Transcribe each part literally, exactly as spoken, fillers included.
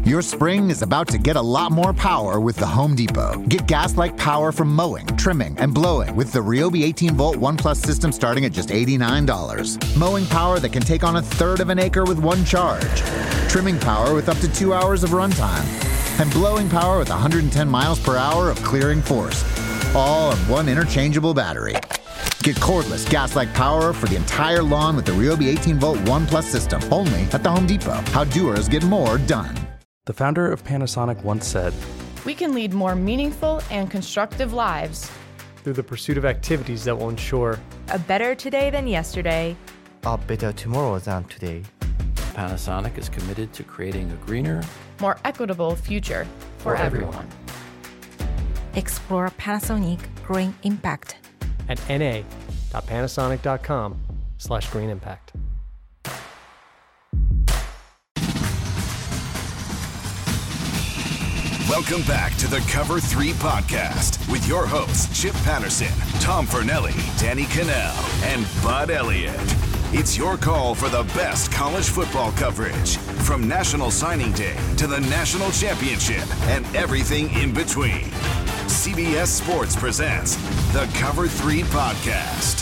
Your spring is about to get a lot more power with the Home Depot. Get gas-like power from mowing, trimming, and blowing with the Ryobi eighteen volt One Plus system starting at just eighty-nine dollars. Mowing power that can take on a third of an acre with one charge. Trimming power with up to two hours of runtime. And blowing power with one hundred ten miles per hour of clearing force. All on one interchangeable battery. Get cordless, gas-like power for the entire lawn with the Ryobi eighteen volt One Plus system, only at the Home Depot. How doers get more done. The founder of Panasonic once said, "We can lead more meaningful and constructive lives through the pursuit of activities that will ensure a better today than yesterday, a better tomorrow than today." Panasonic is committed to creating a greener, more equitable future for, for everyone. everyone. Explore Panasonic Green Impact at na.panasonic.com slash green impact. Welcome back to the Cover three podcast with your hosts, Chip Patterson, Tom Fornelli, Danny Cannell, and Bud Elliott. It's your call for the best college football coverage, from National Signing Day to the National Championship and everything in between. C B S Sports presents the Cover three podcast.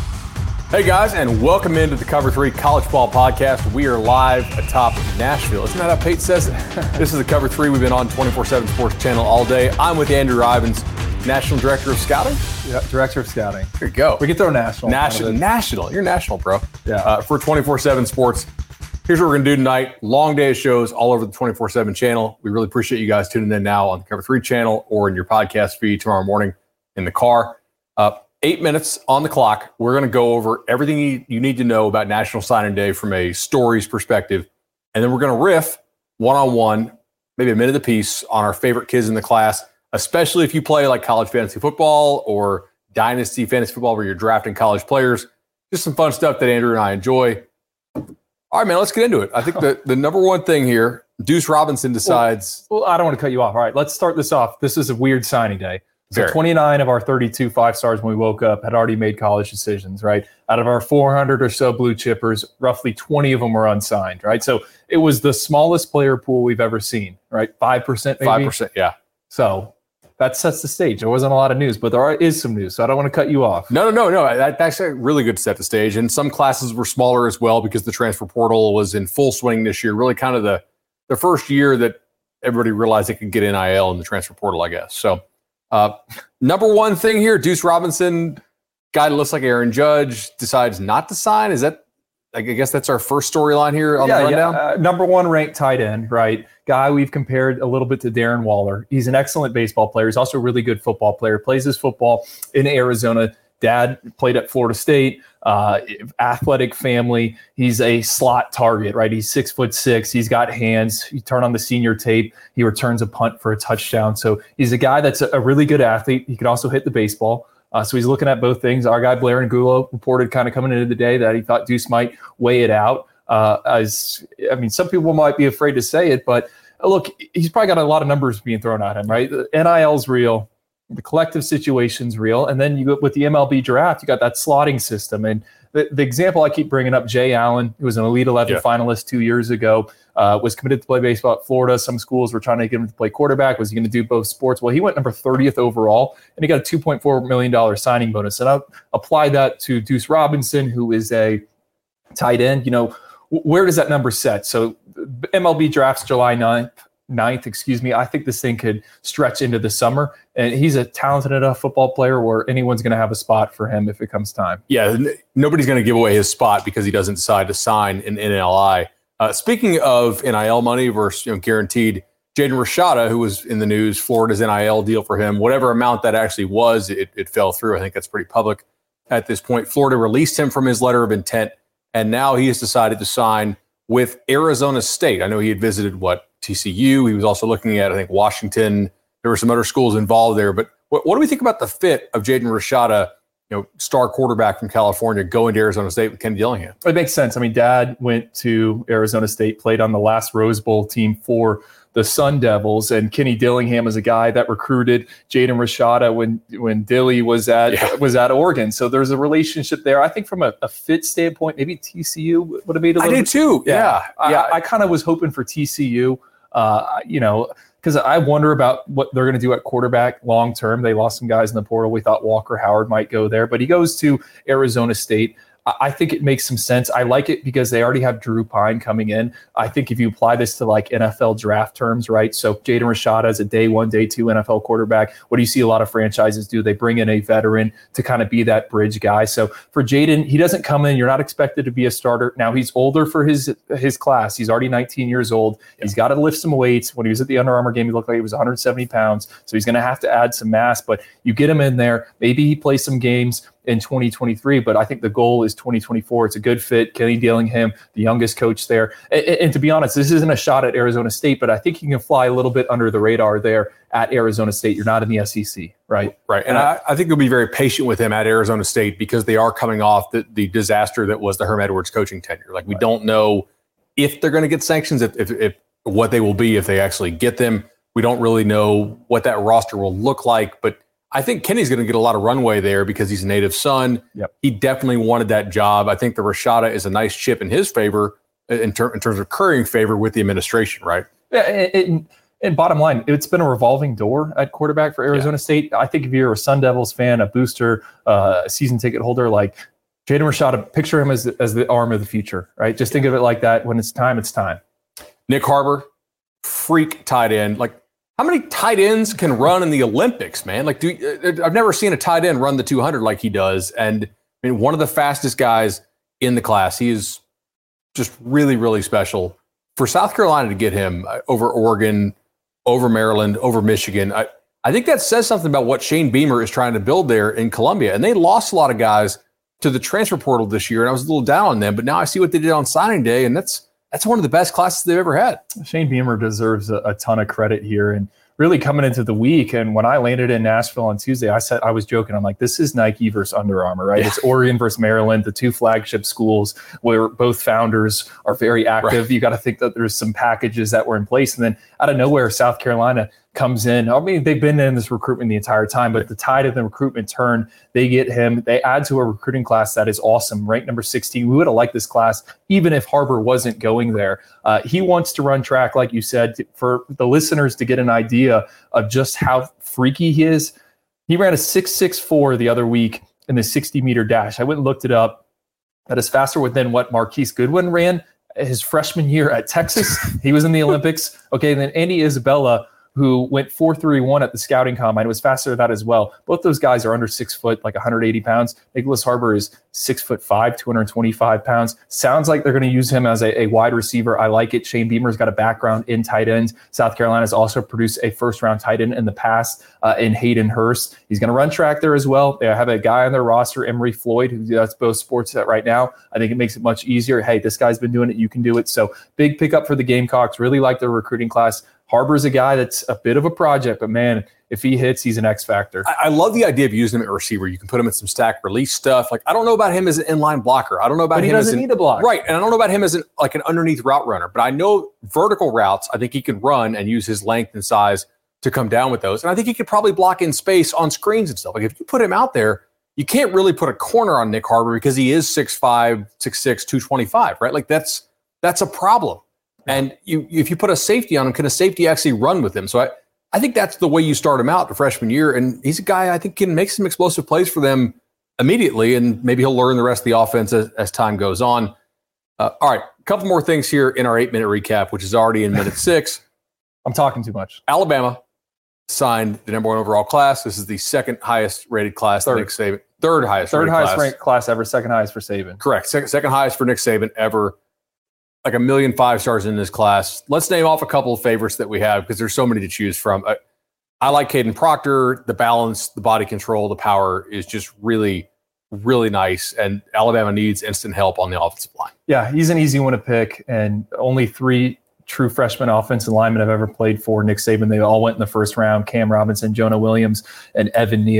Hey guys, and welcome into the Cover three College Ball Podcast. We are live atop Nashville. Isn't that how Pate says it? This is the Cover three. We've been on twenty-four seven Sports Channel all day. I'm with Andrew Ivins, National Director of Scouting. Yeah, Director of Scouting. There you go. We can throw national. National. National. You're national, bro. Yeah. Uh, for twenty-four seven Sports. Here's what we're going to do tonight. Long day of shows all over the twenty-four seven channel. We really appreciate you guys tuning in now on the Cover three channel or in your podcast feed tomorrow morning in the car. Uh, eight minutes on the clock. We're going to go over everything you, you need to know about National Signing Day from a stories perspective. And then we're going to riff one-on-one, maybe a minute apiece, on our favorite kids in the class, especially if you play like college fantasy football or dynasty fantasy football where you're drafting college players. Just some fun stuff that Andrew and I enjoy. All right, man, let's get into it. I think the, the number one thing here, Deuce Robinson decides. Well, well, I don't want to cut you off. All right, let's start this off. This is a weird signing day. So Very. twenty-nine of our thirty-two five-stars when we woke up had already made college decisions, right? Out of our four hundred or so blue chippers, roughly twenty of them were unsigned, right? So it was the smallest player pool we've ever seen, right? five percent maybe? five percent, yeah. So that sets the stage. There wasn't a lot of news, but there is some news, so I don't want to cut you off. No, no, no, no. That, that's actually really good to set the stage. And some classes were smaller as well because the transfer portal was in full swing this year. Really kind of the, the first year that everybody realized they could get N I L in the transfer portal, I guess. So uh, number one thing here, Deuce Robinson, guy that looks like Aaron Judge, decides not to sign. Is that, I guess that's our first storyline here on yeah, the rundown? Yeah. Uh, number one ranked tight end, right? Guy we've compared a little bit to Darren Waller. He's an excellent baseball player. He's also a really good football player. Plays his football in Arizona. Dad played at Florida State. Uh, athletic family. He's a slot target, right? He's six foot six. He's got hands. You turn on the senior tape. He returns a punt for a touchdown. So he's a guy that's a, a really good athlete. He can also hit the baseball. Uh, so he's looking at both things. Our guy Blair Angulo reported kind of coming into the day that he thought Deuce might weigh it out. Uh, as I mean, some people might be afraid to say it, but uh, look, he's probably got a lot of numbers being thrown at him, right? The N I L's real, the collective situation's real, and then you go with the M L B draft, you got that slotting system. And the, the example I keep bringing up, Jay Allen, who was an Elite eleven yeah. finalist two years ago, uh, was committed to play baseball at Florida. Some schools were trying to get him to play quarterback. Was he going to do both sports? Well, he went number thirtieth overall, and he got a two point four million dollars signing bonus. And I'll apply that to Deuce Robinson, who is a tight end. You know, where does that number set? So M L B drafts July ninth, ninth, excuse me. I think this thing could stretch into the summer, and he's a talented enough football player where anyone's going to have a spot for him if it comes time. Yeah, n- nobody's going to give away his spot because he doesn't decide to sign an N L I. Uh, speaking of N I L money versus you know, guaranteed, Jaden Rashada, who was in the news, Florida's N I L deal for him, whatever amount that actually was, it, it fell through. I think that's pretty public at this point. Florida released him from his letter of intent, and now he has decided to sign with Arizona State. I know he had visited, what, T C U. He was also looking at, I think, Washington. There were some other schools involved there. But what, what do we think about the fit of Jaden Rashada, you know, star quarterback from California, going to Arizona State with Kenny Dillingham? It makes sense. I mean, Dad went to Arizona State, played on the last Rose Bowl team for the Sun Devils, and Kenny Dillingham is a guy that recruited Jaden Rashada when when Dilly was at yeah. was at Oregon. So there's a relationship there. I think from a, a fit standpoint, maybe T C U would have made a little I did bit. too. Yeah, yeah. yeah. I, I kind of was hoping for T C U. Uh, you know, because I wonder about what they're going to do at quarterback long term. They lost some guys in the portal. We thought Walker Howard might go there, but he goes to Arizona State. I think it makes some sense. I like it because they already have Drew Pine coming in. I think if you apply this to like N F L draft terms, right? So Jaden Rashada as a day one, day two N F L quarterback. What do you see a lot of franchises do? They bring in a veteran to kind of be that bridge guy. So for Jaden, he doesn't come in. You're not expected to be a starter. Now he's older for his his class. He's already nineteen years old. Yeah. He's got to lift some weights. When he was at the Under Armour game, he looked like he was one hundred seventy pounds. So he's going to have to add some mass, but you get him in there. Maybe he plays some games in twenty twenty-three, but I think the goal is twenty twenty-four. It's a good fit. Kenny Dillingham, the youngest coach there. And, and to be honest, this isn't a shot at Arizona State, but I think you can fly a little bit under the radar there at Arizona State. You're not in the S E C, right? Right. And I, I think they'll be very patient with him at Arizona State because they are coming off the, the disaster that was the Herm Edwards coaching tenure. Like, we right. don't know if they're going to get sanctions, if, if, if what they will be if they actually get them. We don't really know what that roster will look like, but I think Kenny's going to get a lot of runway there because he's a native son. Yep. He definitely wanted that job. I think the Rashada is a nice chip in his favor in, ter- in terms of currying favor with the administration, right? Yeah, it, it, and bottom line, it's been a revolving door at quarterback for Arizona yeah. State. I think if you're a Sun Devils fan, a booster, uh, a season ticket holder, like Jaden Rashada, picture him as, as the arm of the future, right? Just think of it like that. When it's time, it's time. Nick Harbor, freak tight end. Like, how many tight ends can run in the Olympics, man? Like, do I've never seen a tight end run the two hundred like he does. And I mean, one of the fastest guys in the class. He is just really, really special. For South Carolina to get him over Oregon, over Maryland, over Michigan, I, I think that says something about what Shane Beamer is trying to build there in Columbia. And they lost a lot of guys to the transfer portal this year, and I was a little down on them. But now I see what they did on signing day, and that's That's one of the best classes they've ever had. Shane Beamer deserves a, a ton of credit here. And really coming into the week, and when I landed in Nashville on Tuesday, I said I was joking. I'm like, this is Nike versus Under Armour, right? Yeah. It's Oregon versus Maryland, the two flagship schools where both founders are very active. Right. You got to think that there's some packages that were in place. And then out of nowhere, South Carolina comes in. I mean, they've been in this recruitment the entire time, but the tide of the recruitment turned. They get him. They add to a recruiting class that is awesome. Ranked number sixteen. We would have liked this class even if Harbor wasn't going there. Uh, he wants to run track, like you said, to, for the listeners to get an idea of just how freaky he is. He ran a six six four the other week in the sixty meter dash. I went and looked it up. That is faster than what Marquise Goodwin ran his freshman year at Texas. He was in the Olympics. Okay, and then Andy Isabella, who went four three one at the scouting combine. It was faster than that as well. Both those guys are under six foot, like one hundred eighty pounds. Nicholas Harbor is six foot five, two hundred twenty-five pounds. Sounds like they're going to use him as a, a wide receiver. I like it. Shane Beamer's got a background in tight ends. South Carolina's also produced a first round tight end in the past uh, in Hayden Hurst. He's going to run track there as well. They have a guy on their roster, Emery Floyd, who does both sports right now. I think it makes it much easier. Hey, this guy's been doing it. You can do it. So big pickup for the Gamecocks. Really like their recruiting class. Harbor's a guy that's a bit of a project, but man, if he hits, he's an X factor. I, I love the idea of using him at receiver. You can put him in some stack release stuff. Like, I don't know about him as an inline blocker. I don't know about but him he doesn't as an, need a block. Right. And I don't know about him as an, like an underneath route runner, but I know vertical routes, I think he can run and use his length and size to come down with those. And I think he could probably block in space on screens and stuff. Like, if you put him out there, you can't really put a corner on Nick Harbor because he is six five, six six, two twenty-five, right? Like, that's, that's a problem. And you, if you put a safety on him, can a safety actually run with him? So I, I think that's the way you start him out the freshman year. And he's a guy I think can make some explosive plays for them immediately, and maybe he'll learn the rest of the offense as, as time goes on. Uh, all right, a couple more things here in our eight-minute recap, which is already in minute six. I'm talking too much. Alabama signed the number one overall class. This is the second highest rated class for Nick Saban. Third highest Third rated highest class. ranked class ever, second highest for Saban. Correct. Second, second highest for Nick Saban ever. Like a million five stars in this class. Let's name off a couple of favorites that we have because there's so many to choose from. I, I like Caden Proctor. The balance, the body control, the power is just really, really nice. And Alabama needs instant help on the offensive line. Yeah, he's an easy one to pick. And only three true freshman offensive linemen have ever played for Nick Saban. They all went in the first round: Cam Robinson, Jonah Williams, and Evan Neal.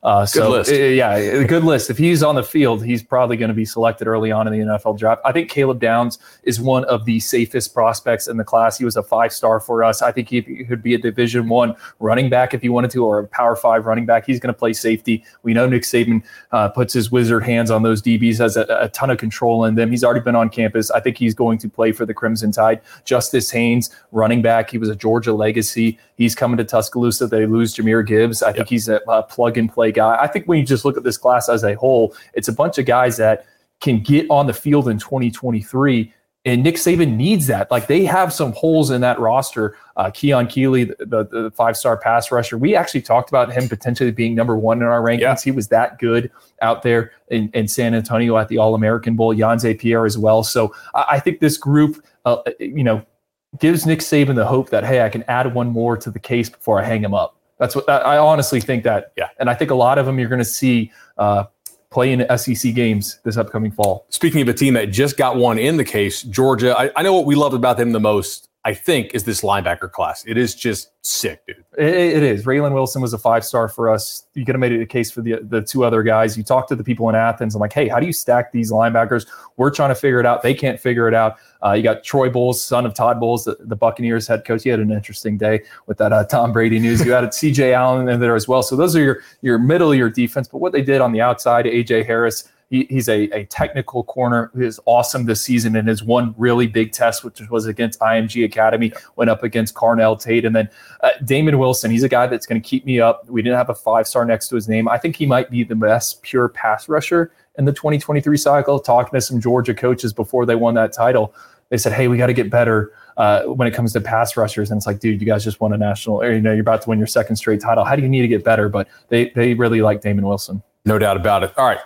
Uh, so, list. uh, yeah, a good list. If he's on the field, he's probably going to be selected early on in the N F L draft. I think Caleb Downs is one of the safest prospects in the class. He was a five-star for us. I think he could be a Division One running back if he wanted to, or a Power Five running back. He's going to play safety. We know Nick Saban uh, puts his wizard hands on those D Bs, has a, a ton of control in them. He's already been on campus. I think he's going to play for the Crimson Tide. Justice Haynes, running back. He was a Georgia legacy. He's coming to Tuscaloosa. They lose Jahmyr Gibbs. I yep. think he's a, a plug-and-play guy. I think when you just look at this class as a whole, it's a bunch of guys that can get on the field in twenty twenty-three, and Nick Saban needs that. Like, they have some holes in that roster. Uh, Keon Keeley, the, the, the five-star pass rusher, we actually talked about him potentially being number one in our rankings. Yeah. He was that good out there in, in San Antonio at the All-American Bowl. Yanze Pierre as well. So I, I think this group, uh, you know, gives Nick Saban the hope that, hey, I can add one more to the case before I hang him up. That's what I honestly think that. Yeah. And I think a lot of them you're going to see uh, play in S E C games this upcoming fall. Speaking of a team that just got one in the case, Georgia, I, I know what we loved about them the most, I think, is this linebacker class. It is just sick, dude. It, it is. Raylan Wilson was a five-star for us. You could have made it a case for the the two other guys. You talk to the people in Athens. I'm like, hey, how do you stack these linebackers? We're trying to figure it out. They can't figure it out. Uh, you got Troy Bowles, son of Todd Bowles, the, the Buccaneers head coach. He had an interesting day with that uh, Tom Brady news. You added C J Allen in there as well. So those are your, your middle of your defense. But what they did on the outside, A J Harris, He, he's a, a technical corner who is awesome this season in his one really big test, which was against I M G Academy, yeah. went up against Carnell Tate. And then uh, Damon Wilson, he's a guy that's going to keep me up. We didn't have a five-star next to his name. I think he might be the best pure pass rusher in the twenty twenty-three cycle. Talking to some Georgia coaches before they won that title, they said, hey, we got to get better uh, when it comes to pass rushers. And it's like, dude, you guys just won a national, or, you know, you're about to win your second straight title. How do you need to get better? But they they really like Damon Wilson. No doubt about it. All right.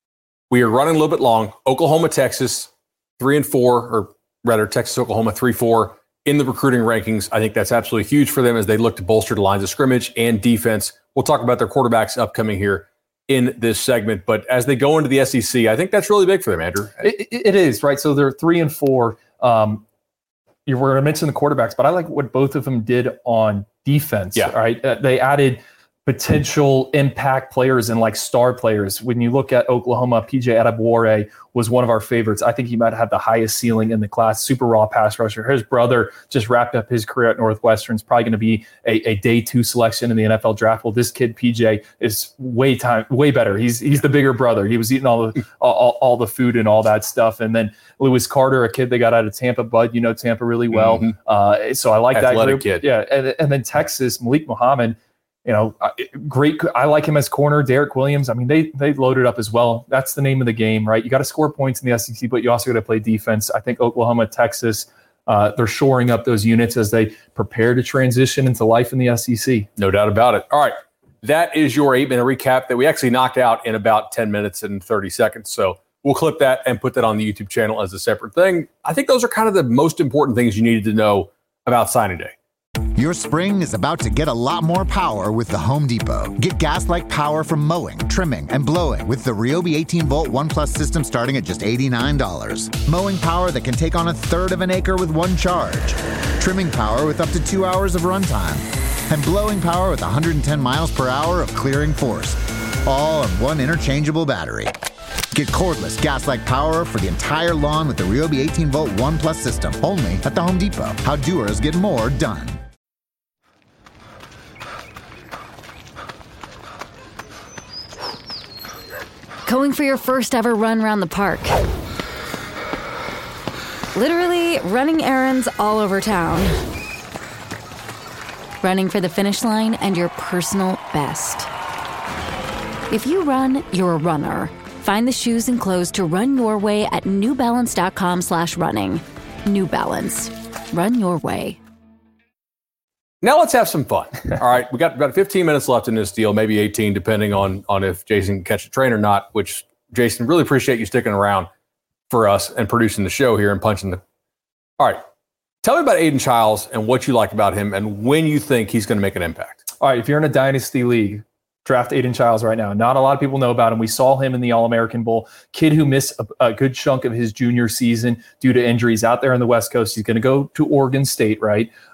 We are running a little bit long. Oklahoma, Texas, three and four, or rather Texas, Oklahoma, three, four in the recruiting rankings. I think that's absolutely huge for them as they look to bolster the lines of scrimmage and defense. We'll talk about their quarterbacks upcoming here in this segment. But as they go into the S E C, I think that's really big for them, Andrew. It, it is, right? So they're three and four. Um, you were going to mention the quarterbacks, but I like what both of them did on defense, yeah. right? Uh, they added potential impact players and like star players. When you look at Oklahoma, P J Adebawore was one of our favorites. I think he might have the highest ceiling in the class, super raw pass rusher. His brother just wrapped up his career at Northwestern. Is probably going to be a, a day two selection in the N F L draft. Well, this kid, P J, is way time, way better. He's he's the bigger brother. He was eating all the all, all the food and all that stuff. And then Lewis Carter, a kid they got out of Tampa, Bud, you know Tampa really well. Mm-hmm. Uh, so I like Athletic that group. Kid. Yeah, and, and then Texas, Malik Muhammad, you know, great. I like him as corner. Derek Williams. I mean, they they loaded up as well. That's the name of the game, right? You got to score points in the S E C, but you also got to play defense. I think Oklahoma, Texas, uh, they're shoring up those units as they prepare to transition into life in the S E C. No doubt about it. All right, that is your eight-minute recap that we actually knocked out in about ten minutes and thirty seconds. So we'll clip that and put that on the YouTube channel as a separate thing. I think those are kind of the most important things you needed to know about signing day. Your spring is about to get a lot more power with the Home Depot. Get gas-like power from mowing, trimming, and blowing with the Ryobi eighteen volt One Plus system starting at just eighty-nine dollars. Mowing power that can take on a third of an acre with one charge. Trimming power with up to two hours of runtime. And blowing power with one hundred ten miles per hour of clearing force. All on one interchangeable battery. Get cordless gas-like power for the entire lawn with the Ryobi eighteen volt One Plus system. Only at the Home Depot. How doers get more done. Going for your first ever run around the park. Literally running errands all over town. Running for the finish line and your personal best. If you run, you're a runner. Find the shoes and clothes to run your way at newbalance.com slash running. New Balance. Run your way. Now let's have some fun. All right, we got about fifteen minutes left in this deal, maybe eighteen, depending on, on if Jason can catch a train or not, which, Jason, really appreciate you sticking around for us and producing the show here and punching the... All right, tell me about Aiden Childs and what you like about him and when you think he's going to make an impact. All right, if you're in a dynasty league, draft Aiden Childs right now. Not a lot of people know about him. We saw him in the All-American Bowl. Kid who missed a, a good chunk of his junior season due to injuries out there on the West Coast. He's going to go to Oregon State, right?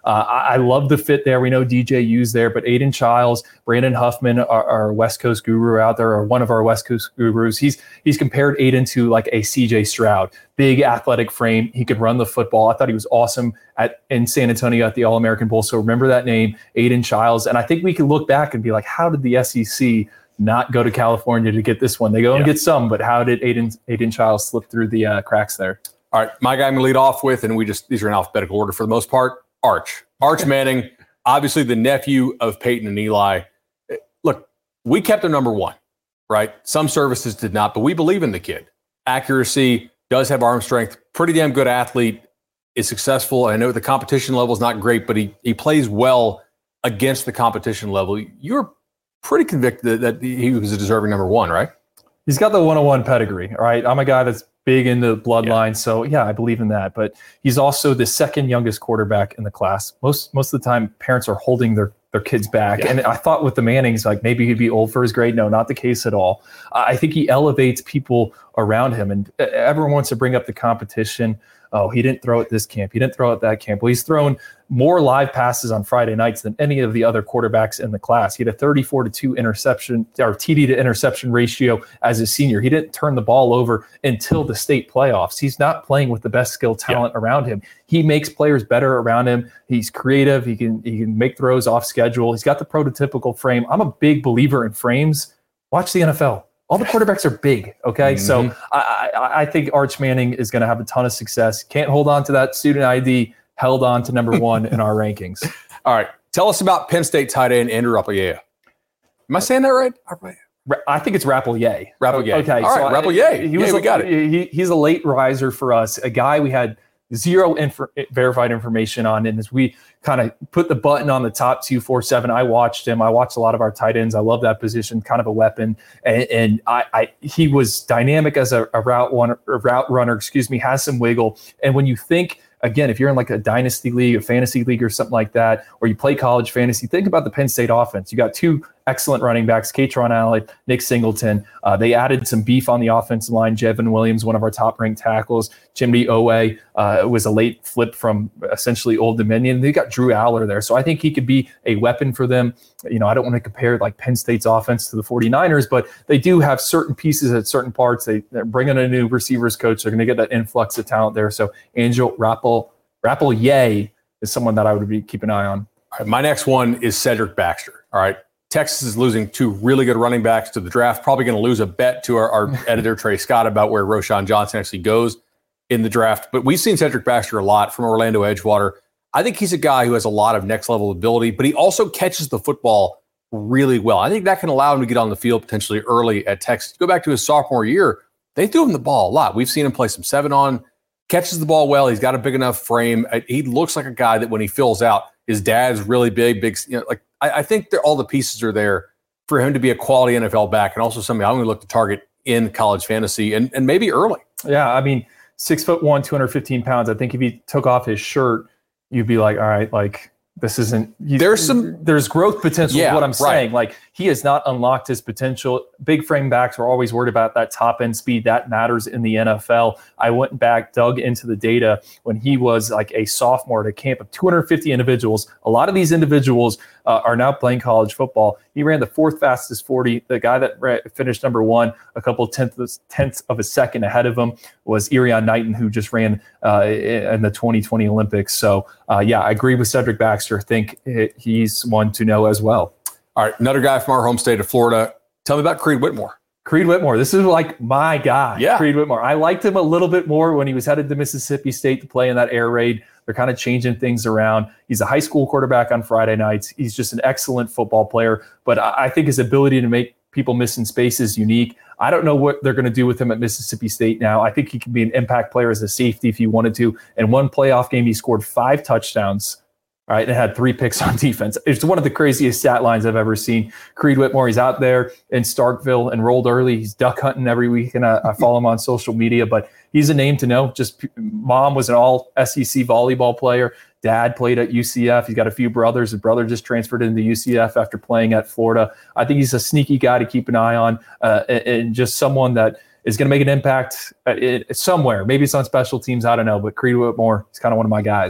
uh, I, I love the fit there. We know D J U's there, but Aiden Childs, Brandon Huffman, our, our West Coast guru out there, or one of our West Coast gurus, he's he's compared Aiden to like a C J Stroud, big athletic frame. He could run the football. I thought he was awesome at in San Antonio at the All-American Bowl. So remember that name, Aiden Childs. And I think we can look back and be like, how did the S E C not go to California to get this one? They go yeah. and get some, but how did Aiden Aiden Childs slip through the uh, cracks there? All right, my guy I'm going to lead off with, and we just these are in alphabetical order for the most part. Arch, Arch Manning, obviously the nephew of Peyton and Eli. Look, we kept him number one, right? Some services did not, but we believe in the kid. Accuracy, does have arm strength, pretty damn good athlete, is successful. I know the competition level is not great, but he he plays well against the competition level. You're pretty convicted that he was a deserving number one, right? He's got the one oh one pedigree, right? I'm a guy that's big into bloodline, yeah. so yeah, I believe in that. But he's also the second youngest quarterback in the class. Most most of the time, parents are holding their their kids back. Yeah. And I thought with the Mannings, like maybe he'd be old for his grade. No, not the case at all. I think he elevates people around him, and everyone wants to bring up the competition. Oh, he didn't throw at this camp. He didn't throw at that camp. Well, he's thrown more live passes on Friday nights than any of the other quarterbacks in the class. He had a thirty-four to two interception or T D to interception ratio as a senior. He didn't turn the ball over until the state playoffs. He's not playing with the best skill talent yeah. around him. He makes players better around him. He's creative. He can he can make throws off schedule. He's got the prototypical frame. I'm a big believer in frames. Watch the N F L. All the quarterbacks are big, okay? Mm-hmm. So I, I, I think Arch Manning is going to have a ton of success. Can't hold on to that student I D, held on to number one in our rankings. All right. Tell us about Penn State tight end Andrew Rappleyea. Am I saying that right? I think it's Rappleyea. Rappleyea. Okay. All so right, Rappleyea. He was yeah, we a, got it. He, he's a late riser for us, a guy we had zero inf- verified information on. And as we kind of put the button on the top two four seven, I watched him. I watched a lot of our tight ends. I love that position, kind of a weapon. And, and I, I he was dynamic as a, a route one, a route runner, excuse me, has some wiggle. And when you think, again, if you're in like a dynasty league, a fantasy league or something like that, or you play college fantasy, think about the Penn State offense. You got two excellent running backs, Katron Allen, Nick Singleton. Uh, they added some beef on the offensive line. Jevin Williams, one of our top-ranked tackles. Chimney Owe uh, was a late flip from essentially Old Dominion. They got Drew Aller there. So I think he could be a weapon for them. You know, I don't want to compare like Penn State's offense to the 49ers, but they do have certain pieces at certain parts. They, they're bringing a new receivers coach. They're going to get that influx of talent there. So Angel Rappel, Rappleyea is someone that I would be keeping an eye on. All right, my next one is Cedric Baxter. All right. Texas is losing two really good running backs to the draft. Probably going to lose a bet to our, our editor, Trey Scott, about where Roschon Johnson actually goes in the draft. But we've seen Cedric Baxter a lot from Orlando Edgewater. I think he's a guy who has a lot of next-level ability, but he also catches the football really well. I think that can allow him to get on the field potentially early at Texas. Go back to his sophomore year, they threw him the ball a lot. We've seen him play some seven-on, catches the ball well. He's got a big enough frame. He looks like a guy that when he fills out, his dad's really big, big, you know, like I, I think that all the pieces are there for him to be a quality N F L back and also somebody I'm going to look to target in college fantasy and, and maybe early. Yeah, I mean, six foot one, two hundred fifteen pounds. I think if he took off his shirt, you'd be like, all right, like this isn't. You, there's some there's growth potential. Yeah, is what I'm right. saying. Like he has not unlocked his potential. Big frame backs are always worried about that top end speed. That matters in the N F L. I went back, dug into the data when he was like a sophomore at a camp of two hundred fifty individuals. A lot of these individuals uh, are now playing college football. He ran the fourth fastest forty. The guy that ran, finished number one, a couple tenths, tenths of a second ahead of him, was Irion Knighton, who just ran uh, in the twenty twenty Olympics. So, uh, yeah, I agree with Cedric Baxter. I think it, he's one to know as well. All right, another guy from our home state of Florida. Tell me about Creed Whitmore. Creed Whitmore. This is like my guy, yeah. Creed Whitmore. I liked him a little bit more when he was headed to Mississippi State to play in that air raid. They're kind of changing things around. He's a high school quarterback on Friday nights. He's just an excellent football player, but I think his ability to make people miss in space is unique. I don't know what they're going to do with him at Mississippi State now. I think he can be an impact player as a safety if he wanted to. In one playoff game, he scored five touchdowns. All right, and had three picks on defense. It's one of the craziest stat lines I've ever seen. Creed Whitmore, he's out there in Starkville, enrolled early. He's duck hunting every week, and I, I follow him on social media. But he's a name to know. Just mom was an all S E C volleyball player. Dad played at U C F. He's got a few brothers. His brother just transferred into U C F after playing at Florida. I think he's a sneaky guy to keep an eye on, uh, and, and just someone that is going to make an impact uh, it, somewhere. Maybe it's on special teams. I don't know. But Creed Whitmore is kind of one of my guys.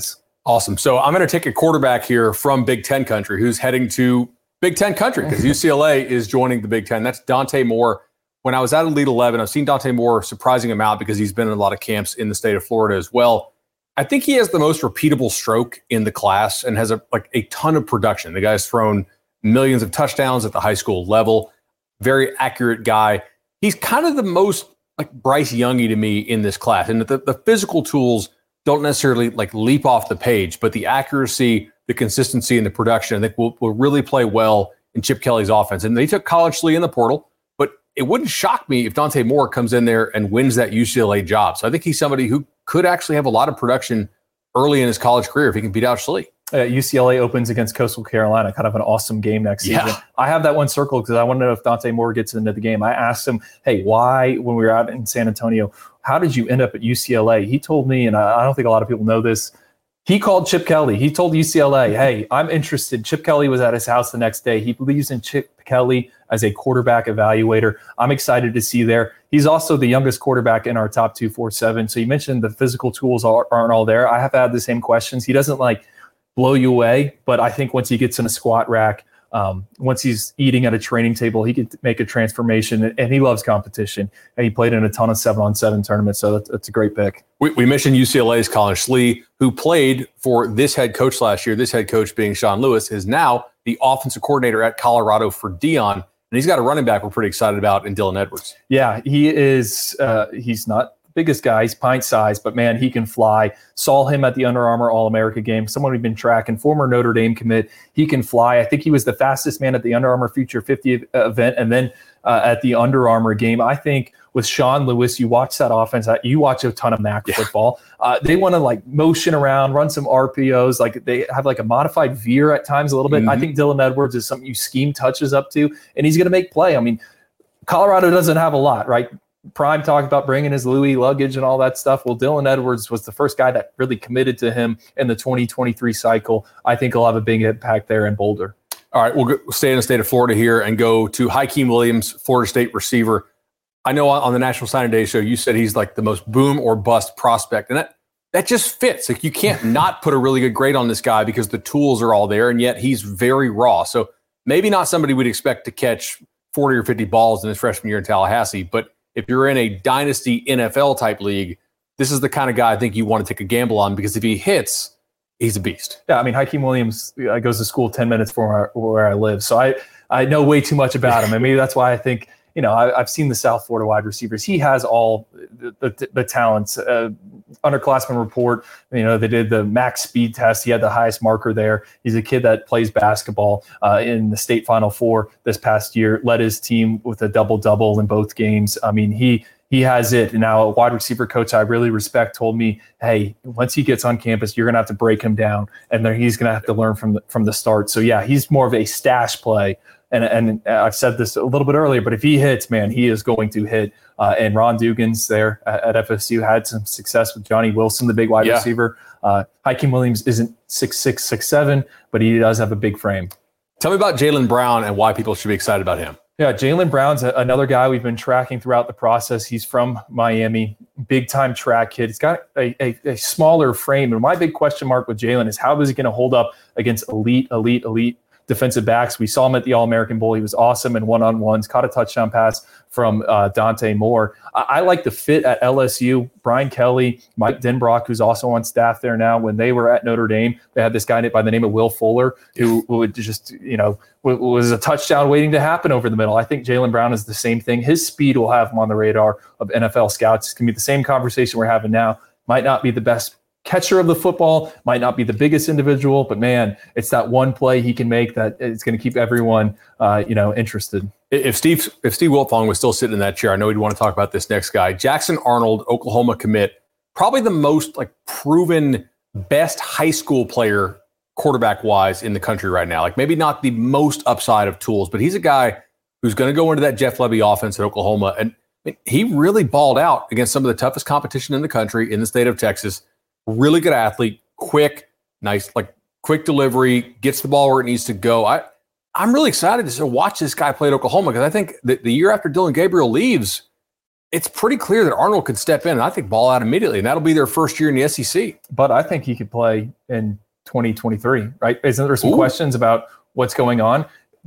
Awesome. So I'm going to take a quarterback here from Big Ten country who's heading to Big Ten country because U C L A is joining the Big Ten. That's Dante Moore. When I was at Elite eleven, I've seen Dante Moore a surprising amount because he's been in a lot of camps in the state of Florida as well. I think he has the most repeatable stroke in the class and has a like a ton of production. The guy's thrown millions of touchdowns at the high school level. Very accurate guy. He's kind of the most like Bryce Youngy to me in this class. And the, the physical tools don't necessarily like leap off the page, but the accuracy, the consistency, and the production, I think will, will really play well in Chip Kelly's offense. And they took College Slee in the portal, but it wouldn't shock me if Dante Moore comes in there and wins that U C L A job. So I think he's somebody who could actually have a lot of production early in his college career if he can beat out Slee. Uh, U C L A opens against Coastal Carolina, kind of an awesome game next season. Yeah. I have that one circled because I want to know if Dante Moore gets into the game. I asked him, hey, why, when we were out in San Antonio, how did you end up at U C L A? He told me, and I, I don't think a lot of people know this, he called Chip Kelly. He told U C L A, hey, I'm interested. Chip Kelly was at his house the next day. He believes in Chip Kelly as a quarterback evaluator. I'm excited to see there. He's also the youngest quarterback in our top two forty-seven. So you mentioned the physical tools aren't all there. I have had the same questions. He doesn't like blow you away, but I think once he gets in a squat rack, um, once he's eating at a training table, he can make a transformation, and, and he loves competition. And he played in a ton of seven-on-seven tournaments, so that's, that's a great pick. We, we mentioned U C L A's College Slee, who played for this head coach last year. This head coach being Sean Lewis is now the offensive coordinator at Colorado for Dion, and he's got a running back we're pretty excited about in Dylan Edwards. Yeah, he is. Uh, he's not biggest guy, he's pint size, but man, he can fly. Saw him at the Under Armour All-America game. Someone we've been tracking, former Notre Dame commit. He can fly. I think he was the fastest man at the Under Armour Future fifty event, and then uh, at the Under Armour game. I think with Sean Lewis, you watch that offense. You watch a ton of M A C yeah. football. Uh, they want to like motion around, run some R P Os. Like they have like a modified veer at times a little bit. Mm-hmm. I think Dylan Edwards is something you scheme touches up to, and he's going to make play. I mean, Colorado doesn't have a lot, right? Prime talked about bringing his Louis luggage and all that stuff. Well, Dylan Edwards was the first guy that really committed to him in the twenty twenty-three cycle. I think he'll have a big impact there in Boulder. All right, we'll go, stay in the state of Florida here and go to Hakeem Williams, Florida State receiver. I know on the National Signing Day show, you said he's like the most boom or bust prospect, and that that just fits. Like you can't not put a really good grade on this guy because the tools are all there, and yet he's very raw. So maybe not somebody we'd expect to catch forty or fifty balls in his freshman year in Tallahassee, but if you're in a dynasty N F L type league, this is the kind of guy I think you want to take a gamble on because if he hits, he's a beast. Yeah, I mean, Hakeem Williams uh, goes to school ten minutes from where, where I live. So I, I know way too much about him. And maybe that's why I think, you know, I, I've seen the South Florida wide receivers. He has all the, the, the talents. Uh, underclassmen report, you know, they did the max speed test. He had the highest marker there. He's a kid that plays basketball uh, in the state Final Four this past year, led his team with a double-double in both games. I mean, he he has it. Now, a wide receiver coach I really respect told me, hey, once he gets on campus, you're going to have to break him down, and then he's going to have to learn from the, from the start. So, yeah, he's more of a stash play. And and I've said this a little bit earlier, but if he hits, man, he is going to hit. Uh, and Ron Dugans there at, at F S U had some success with Johnny Wilson, the big wide yeah. receiver. Uh, Hakeem Williams isn't six six, six seven, but he does have a big frame. Tell me about Jaylen Brown and why people should be excited about him. Yeah, Jaylen Brown's a, another guy we've been tracking throughout the process. He's from Miami, big-time track kid. He's got a, a, a smaller frame. And my big question mark with Jaylen is how is he going to hold up against elite, elite, elite defensive backs? We saw him at the All-American Bowl. He was awesome in one-on-ones, caught a touchdown pass from uh, Dante Moore. I, I like the fit at L S U. Brian Kelly, Mike Denbrock, who's also on staff there now. When they were at Notre Dame, they had this guy by the name of Will Fuller who would just, you know, was a touchdown waiting to happen over the middle. I think Jaylen Brown is the same thing. His speed will have him on the radar of N F L scouts. It's going to be the same conversation we're having now. Might not be the best catcher of the football, might not be the biggest individual, but man, it's that one play he can make that is going to keep everyone, uh, you know, interested. If Steve if Steve Wiltfong was still sitting in that chair, I know he'd want to talk about this next guy. Jackson Arnold, Oklahoma commit, probably the most like proven best high school player quarterback wise in the country right now. Like maybe not the most upside of tools, but he's a guy who's going to go into that Jeff Lebby offense at Oklahoma, and he really balled out against some of the toughest competition in the country in the state of Texas. Really good athlete, quick, nice, like quick delivery, gets the ball where it needs to go. I, I'm really excited to watch this guy play at Oklahoma because I think that the year after Dylan Gabriel leaves, it's pretty clear that Arnold could step in and I think ball out immediately, and that'll be their first year in the S E C. But I think he could play in twenty twenty-three, right? Isn't there some Ooh. questions about what's going on?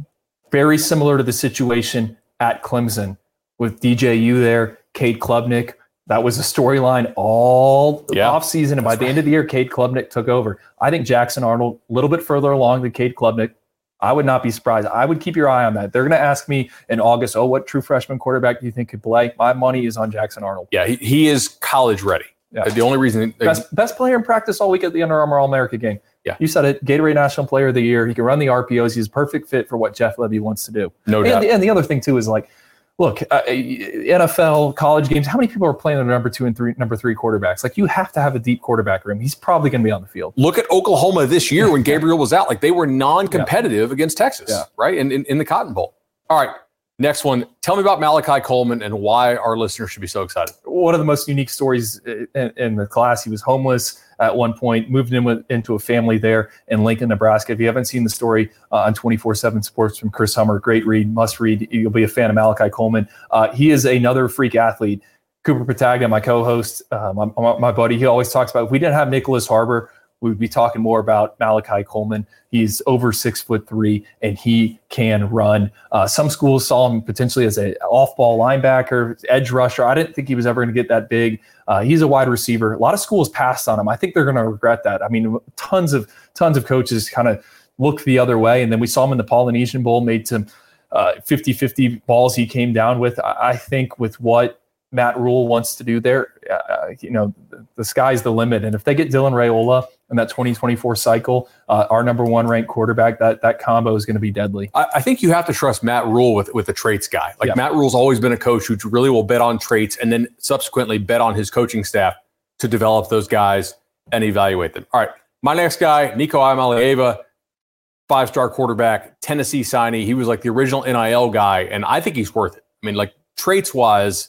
Very similar to the situation at Clemson with D J U there, Cade Klubnik. That was a storyline all yeah, offseason, and by the right. end of the year, Cade Klubnik took over. I think Jackson Arnold, a little bit further along than Cade Klubnik. I would not be surprised. I would keep your eye on that. They're going to ask me in August, oh, what true freshman quarterback do you think could play? My money is on Jackson Arnold. Yeah, he, he is college ready. Yeah. The only reason – best, best player in practice all week at the Under Armour All-America game. Yeah. You said it, Gatorade National Player of the Year. He can run the R P Os. He's a perfect fit for what Jeff Lebby wants to do. No and doubt. The, and the other thing, too, is like, look, uh, N F L, college games, how many people are playing the number two and three, number three quarterbacks? Like, you have to have a deep quarterback room. He's probably going to be on the field. Look at Oklahoma this year when Gabriel was out. Like, they were non-competitive yeah. against Texas, yeah. right, in, in, in the Cotton Bowl. All right, next one. Tell me about Malachi Coleman and why our listeners should be so excited. One of the most unique stories in, in the class. He was homeless at one point, moved in with, into a family there in Lincoln, Nebraska. If you haven't seen the story uh, on twenty-four seven Sports from Chris Hummer, great read, must read. You'll be a fan of Malachi Coleman. Uh, he is another freak athlete. Cooper Patagna, my co-host, uh, my, my, my buddy, he always talks about, if we didn't have Nicholas Harbor, we would be talking more about Malachi Coleman. He's over six foot three, and he can run. Uh, some schools saw him potentially as an off-ball linebacker, edge rusher. I didn't think he was ever going to get that big. Uh, he's a wide receiver. A lot of schools passed on him. I think they're going to regret that. I mean, tons of tons of coaches kind of looked the other way, and then we saw him in the Polynesian Bowl, made some uh, fifty-fifty balls he came down with. I, I think with what Matt Rule wants to do there, uh, you know, the, the sky's the limit. And if they get Dylan Raiola in that twenty twenty-four cycle, uh, our number one ranked quarterback, that that combo is going to be deadly. I, I think you have to trust Matt Rule with, with the traits guy. Like yeah. Matt Rule's always been a coach who really will bet on traits and then subsequently bet on his coaching staff to develop those guys and evaluate them. All right, my next guy, Nico Iamaleava, five-star quarterback, Tennessee signee. He was like the original N I L guy, and I think he's worth it. I mean, like traits-wise,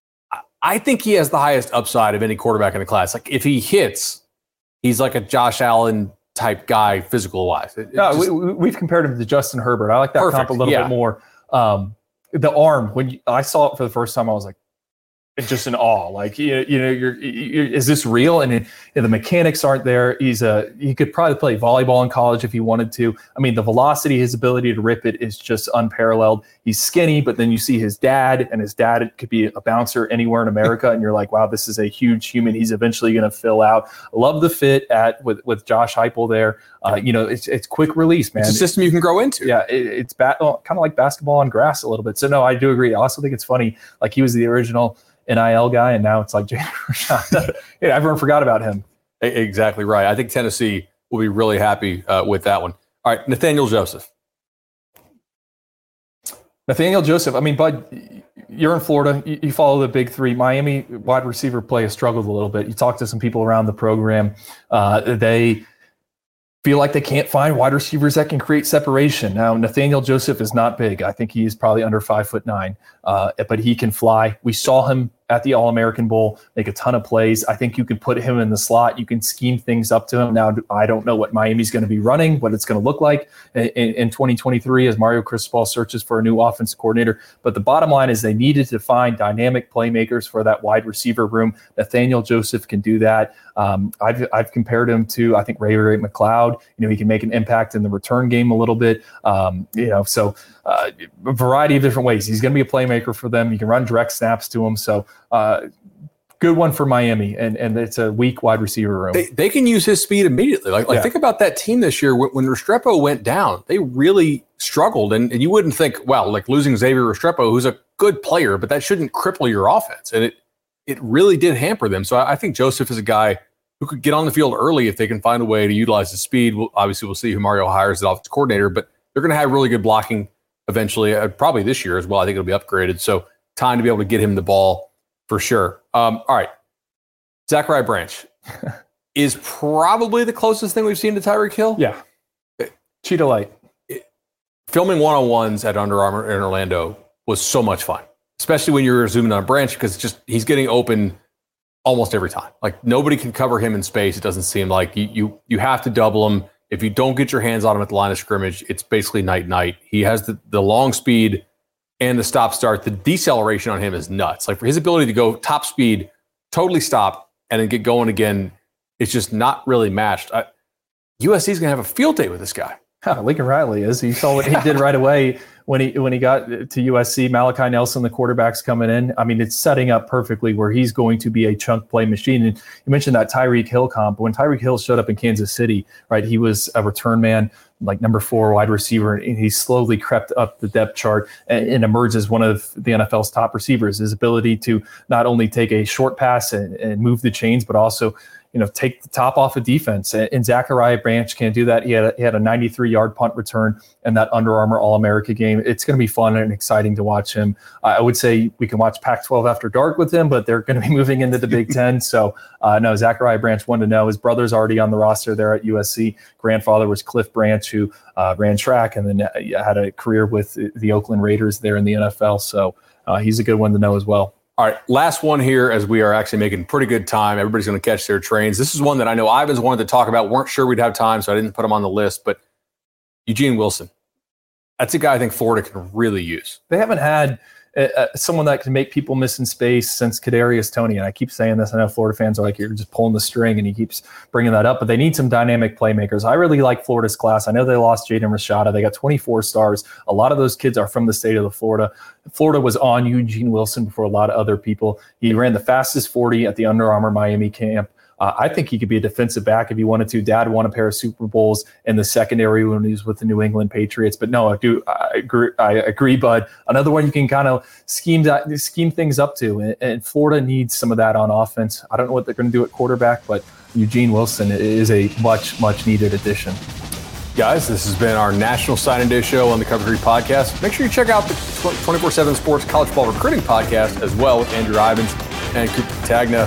I think he has the highest upside of any quarterback in the class. Like if he hits, he's like a Josh Allen type guy, physical wise. It, no, just, we, we've compared him to Justin Herbert. I like that perfect. comp a little yeah. bit more. Um, the arm, when you, I saw it for the first time, I was like, just in awe. Like, you, you know, you're, you're, is this real? And, it, and the mechanics aren't there. He's a, he could probably play volleyball in college if he wanted to. I mean, the velocity, his ability to rip it is just unparalleled. He's skinny, but then you see his dad, and his dad could be a bouncer anywhere in America. And you're like, wow, this is a huge human. He's eventually going to fill out. Love the fit at with, with Josh Heupel there. Uh, you know, it's it's quick release, man. It's a system you can grow into. Yeah, it, it's ba- well, kind of like basketball on grass a little bit. So no, I do agree. I also think it's funny. Like he was the original N I L guy, and now it's like Jaden Rashad. Yeah, everyone forgot about him. Exactly right. I think Tennessee will be really happy uh, with that one. All right, Nathaniel Joseph. Nathaniel Joseph. I mean, Bud, you're in Florida. You, you follow the big three. Miami wide receiver play has struggled a little bit. You talk to some people around the program. Uh, they feel like they can't find wide receivers that can create separation. Now, Nathaniel Joseph is not big. I think he's probably under five foot nine, uh, but he can fly. We saw him at the All-American Bowl make a ton of plays. I think you can put him in the slot. You can scheme things up to him. Now, I don't know what Miami's going to be running, what it's going to look like in, in twenty twenty-three as Mario Cristobal searches for a new offensive coordinator. But the bottom line is they needed to find dynamic playmakers for that wide receiver room. Nathaniel Joseph can do that. Um, I've I've compared him to, I think, Ray Ray McCloud. You know, he can make an impact in the return game a little bit. Um, you know, so uh, a variety of different ways. He's going to be a playmaker for them. You can run direct snaps to him. So uh, good one for Miami, and and it's a weak wide receiver room. They, they can use his speed immediately. Like, like yeah. think about that team this year. When, when Restrepo went down, they really struggled, and, and you wouldn't think, wow, like losing Xavier Restrepo, who's a good player, but that shouldn't cripple your offense, and it it really did hamper them. So I, I think Joseph is a guy who could get on the field early if they can find a way to utilize his speed. We'll, obviously, we'll see who Mario hires as offensive coordinator, but they're going to have really good blocking eventually, uh, probably this year as well. I think it'll be upgraded. So time to be able to get him the ball for sure. Um, all right. Zachariah Branch is probably the closest thing we've seen to Tyreek Hill. Yeah. Cheetah Light. It, filming one-on-ones at Under Armour in Orlando was so much fun, especially when you're zooming on Branch, because just he's getting open almost every time. Like nobody can cover him in space. It doesn't seem like you you you have to double him. If you don't get your hands on him at the line of scrimmage, it's basically night night. He has the, the long speed and the stop-start, the deceleration on him is nuts. Like for his ability to go top speed, totally stop, and then get going again, it's just not really matched. I, U S C is going to have a field day with this guy. Yeah, Lincoln Riley is. You saw what he did right away when he when he got to U S C. Malachi Nelson, the quarterback's coming in. I mean, it's setting up perfectly where he's going to be a chunk play machine. And you mentioned that Tyreek Hill comp. When Tyreek Hill showed up in Kansas City, right, he was a return man, like number four wide receiver, and he slowly crept up the depth chart and, and emerged as one of the N F L's top receivers. His ability to not only take a short pass and, and move the chains, but also, you know, take the top off of defense. And Zachariah Branch can't do that. He had a, he had a ninety-three yard punt return in that Under Armour All-America game. It's going to be fun and exciting to watch him. I would say we can watch Pac twelve after dark with him, but they're going to be moving into the Big Ten. So uh, no, Zachariah Branch, one to know. His brother's already on the roster there at U S C. Grandfather was Cliff Branch, who uh, ran track and then had a career with the Oakland Raiders there in the N F L. So uh, he's a good one to know as well. All right, last one here as we are actually making pretty good time. Everybody's going to catch their trains. This is one that I know Ivan's wanted to talk about. Weren't sure we'd have time, so I didn't put him on the list. But Eugene Wilson, that's a guy I think Florida can really use. They haven't had uh, someone that can make people miss in space since Kadarius Toney. And I keep saying this. I know Florida fans are like, you're just pulling the string, and he keeps bringing that up. But they need some dynamic playmakers. I really like Florida's class. I know they lost Jaden Rashada. They got twenty-four stars. A lot of those kids are from the state of the Florida. Florida was on Eugene Wilson before a lot of other people. He ran the fastest forty at the Under Armour Miami camp. Uh, I think he could be a defensive back if he wanted to. Dad won a pair of Super Bowls in the secondary when he was with the New England Patriots. But no, I do I agree, I agree, Bud. Another one you can kind of scheme that, scheme things up to, and, and Florida needs some of that on offense. I don't know what they're going to do at quarterback, but Eugene Wilson is a much, much needed addition. Guys, this has been our National Signing Day show on the Cover three podcast. Make sure you check out the twenty-four seven Sports College Ball Recruiting podcast as well with Andrew Ivins and Cooper Tagna.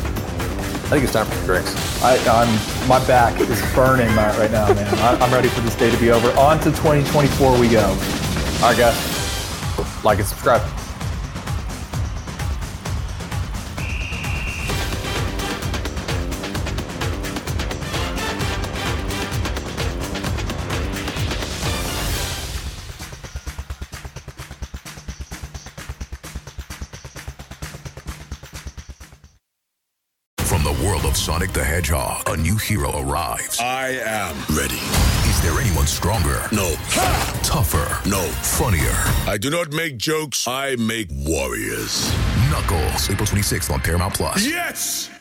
I think it's time for some drinks. I, I'm, my back is burning right now, man. I, I'm ready for this day to be over. On to twenty twenty-four we go. All right, guys. Like and subscribe. From the world of Sonic the Hedgehog, a new hero arrives. I am ready. Is there anyone stronger? No. Ha! Tougher? No. Funnier? I do not make jokes. I make warriors. Knuckles, April twenty-sixth on Paramount Plus. Yes!